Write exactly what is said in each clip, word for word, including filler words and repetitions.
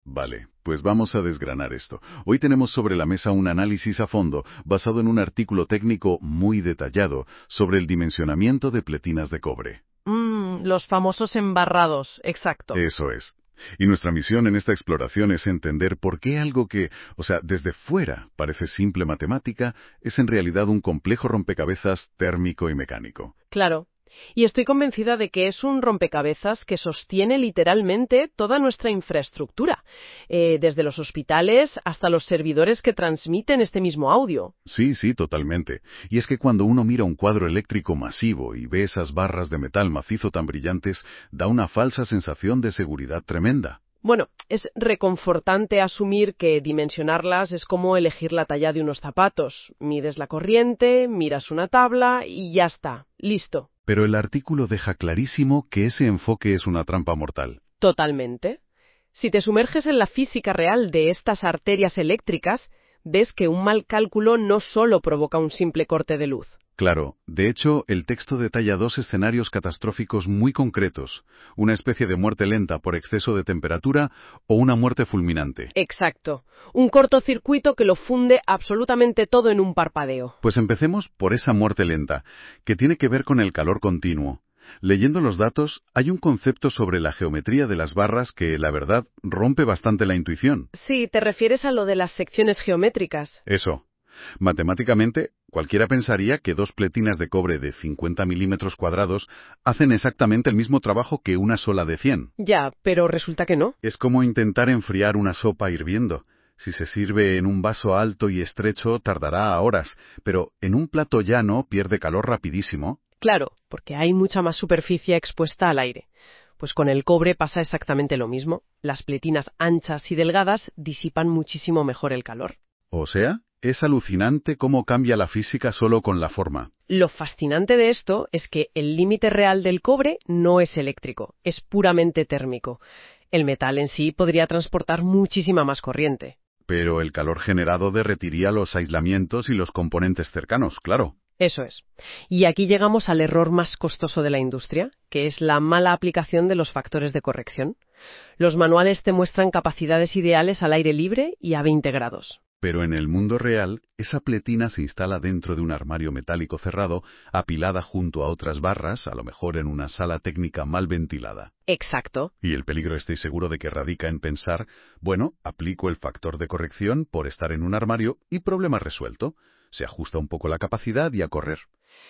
Vale, pues vamos a desgranar esto. Hoy tenemos sobre la mesa un análisis a fondo basado en un artículo técnico muy detallado sobre el dimensionamiento de pletinas de cobre. Mmm, los famosos embarrados, exacto. Eso es. Y nuestra misión en esta exploración es entender por qué algo que, o sea, desde fuera parece simple matemática, es en realidad un complejo rompecabezas térmico y mecánico. Claro. Y estoy convencida de que es un rompecabezas que sostiene literalmente toda nuestra infraestructura, eh, desde los hospitales hasta los servidores que transmiten este mismo audio. Sí, sí, totalmente. Y es que cuando uno mira un cuadro eléctrico masivo y ve esas barras de metal macizo tan brillantes, da una falsa sensación de seguridad tremenda. Bueno, es reconfortante asumir que dimensionarlas es como elegir la talla de unos zapatos. Mides la corriente, miras una tabla y ya está, listo. Pero el artículo deja clarísimo que ese enfoque es una trampa mortal. Totalmente. Si te sumerges en la física real de estas arterias eléctricas, ves que un mal cálculo no solo provoca un simple corte de luz. Claro, de hecho, el texto detalla dos escenarios catastróficos muy concretos, una especie de muerte lenta por exceso de temperatura o una muerte fulminante. Exacto. Un cortocircuito que lo funde absolutamente todo en un parpadeo. Pues empecemos por esa muerte lenta, que tiene que ver con el calor continuo. Leyendo los datos, hay un concepto sobre la geometría de las barras que, la verdad, rompe bastante la intuición. Sí, te refieres a lo de las secciones geométricas. Eso. Matemáticamente, cualquiera pensaría que dos pletinas de cobre de cincuenta milímetros cuadrados hacen exactamente el mismo trabajo que una sola de cien. Ya, pero resulta que no. Es como intentar enfriar una sopa hirviendo. Si se sirve en un vaso alto y estrecho, tardará horas, pero en un plato llano pierde calor rapidísimo. Claro, porque hay mucha más superficie expuesta al aire. Pues con el cobre pasa exactamente lo mismo. Las pletinas anchas y delgadas disipan muchísimo mejor el calor. O sea, es alucinante cómo cambia la física solo con la forma. Lo fascinante de esto es que el límite real del cobre no es eléctrico, es puramente térmico. El metal en sí podría transportar muchísima más corriente. Pero el calor generado derretiría los aislamientos y los componentes cercanos, claro. Eso es. Y aquí llegamos al error más costoso de la industria, que es la mala aplicación de los factores de corrección. Los manuales te muestran capacidades ideales al aire libre y a veinte grados. Pero en el mundo real, esa pletina se instala dentro de un armario metálico cerrado, apilada junto a otras barras, a lo mejor en una sala técnica mal ventilada. Exacto. Y el peligro estoy seguro de que radica en pensar, bueno, aplico el factor de corrección por estar en un armario y problema resuelto. Se ajusta un poco la capacidad y a correr.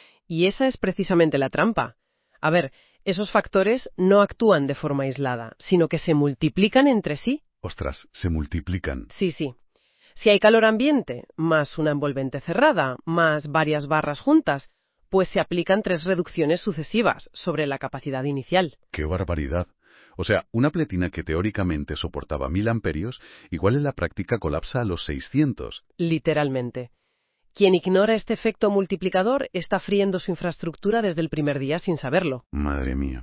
Y esa es precisamente la trampa. A ver, esos factores no actúan de forma aislada, sino que se multiplican entre sí. Ostras, se multiplican. Sí, sí. Si hay calor ambiente, más una envolvente cerrada, más varias barras juntas, pues se aplican tres reducciones sucesivas sobre la capacidad inicial. ¡Qué barbaridad! O sea, una pletina que teóricamente soportaba mil amperios, igual en la práctica colapsa a los seiscientos. Literalmente. Quien ignora este efecto multiplicador está friendo su infraestructura desde el primer día sin saberlo. Madre mía.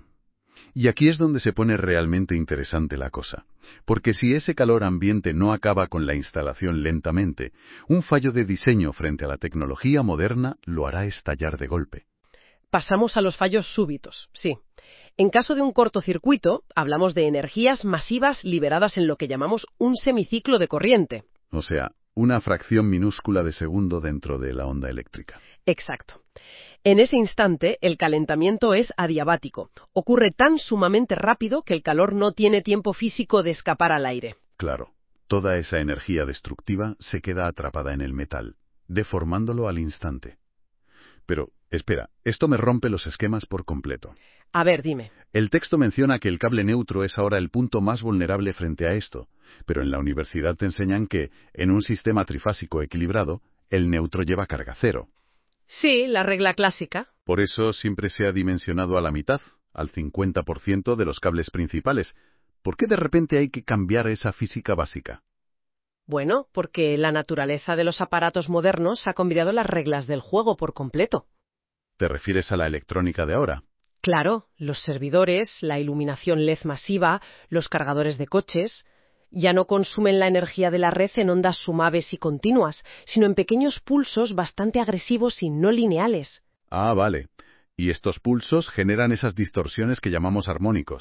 Y aquí es donde se pone realmente interesante la cosa. Porque si ese calor ambiente no acaba con la instalación lentamente, un fallo de diseño frente a la tecnología moderna lo hará estallar de golpe. Pasamos a los fallos súbitos, sí. En caso de un cortocircuito, hablamos de energías masivas liberadas en lo que llamamos un semiciclo de corriente. O sea, una fracción minúscula de segundo dentro de la onda eléctrica. Exacto. En ese instante, el calentamiento es adiabático. Ocurre tan sumamente rápido que el calor no tiene tiempo físico de escapar al aire. Claro, toda esa energía destructiva se queda atrapada en el metal, deformándolo al instante. Pero, espera, esto me rompe los esquemas por completo. A ver, dime. El texto menciona que el cable neutro es ahora el punto más vulnerable frente a esto, pero en la universidad te enseñan que, en un sistema trifásico equilibrado, el neutro lleva carga cero. Sí, la regla clásica. Por eso siempre se ha dimensionado a la mitad, al cincuenta por ciento de los cables principales. ¿Por qué de repente hay que cambiar esa física básica? Bueno, porque la naturaleza de los aparatos modernos ha cambiado las reglas del juego por completo. ¿Te refieres a la electrónica de ahora? Claro, los servidores, la iluminación L E D masiva, los cargadores de coches, ya no consumen la energía de la red en ondas suaves y continuas, sino en pequeños pulsos bastante agresivos y no lineales. Ah, vale. Y estos pulsos generan esas distorsiones que llamamos armónicos.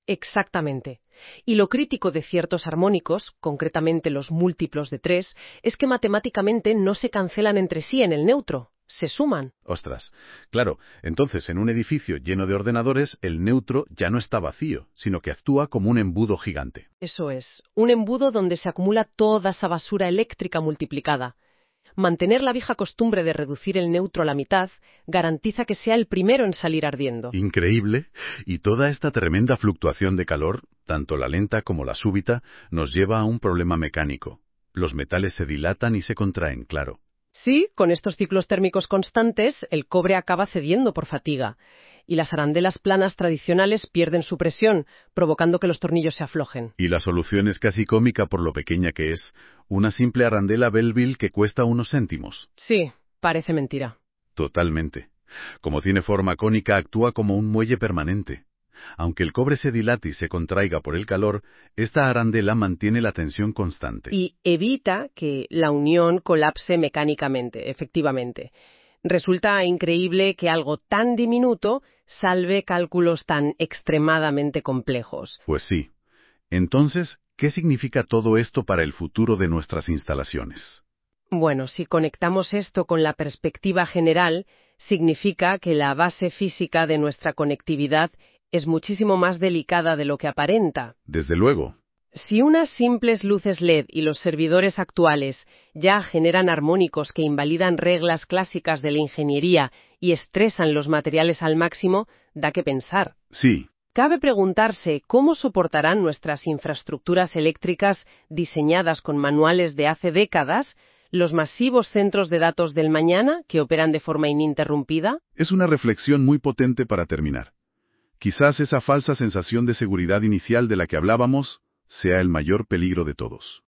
Exactamente. Y lo crítico de ciertos armónicos, concretamente los múltiplos de tres, es que matemáticamente no se cancelan entre sí en el neutro, se suman. Ostras. Claro, entonces en un edificio lleno de ordenadores, el neutro ya no está vacío, sino que actúa como un embudo gigante. Eso es, un embudo donde se acumula toda esa basura eléctrica multiplicada. Mantener la vieja costumbre de reducir el neutro a la mitad garantiza que sea el primero en salir ardiendo. Increíble. Y toda esta tremenda fluctuación de calor, tanto la lenta como la súbita, nos lleva a un problema mecánico. Los metales se dilatan y se contraen, claro. Sí, con estos ciclos térmicos constantes, el cobre acaba cediendo por fatiga, y las arandelas planas tradicionales pierden su presión, provocando que los tornillos se aflojen. Y la solución es casi cómica por lo pequeña que es. Una simple arandela Belleville que cuesta unos céntimos. Sí, parece mentira. Totalmente. Como tiene forma cónica, actúa como un muelle permanente. Aunque el cobre se dilate y se contraiga por el calor, esta arandela mantiene la tensión constante. Y evita que la unión colapse mecánicamente, efectivamente. Resulta increíble que algo tan diminuto salve cálculos tan extremadamente complejos. Pues sí. Entonces, ¿qué significa todo esto para el futuro de nuestras instalaciones? Bueno, si conectamos esto con la perspectiva general, significa que la base física de nuestra conectividad es muchísimo más delicada de lo que aparenta. Desde luego. Si unas simples luces L E D y los servidores actuales ya generan armónicos que invalidan reglas clásicas de la ingeniería y estresan los materiales al máximo, da que pensar. Sí. Cabe preguntarse cómo soportarán nuestras infraestructuras eléctricas diseñadas con manuales de hace décadas los masivos centros de datos del mañana que operan de forma ininterrumpida. Es una reflexión muy potente para terminar. Quizás esa falsa sensación de seguridad inicial de la que hablábamos sea el mayor peligro de todos.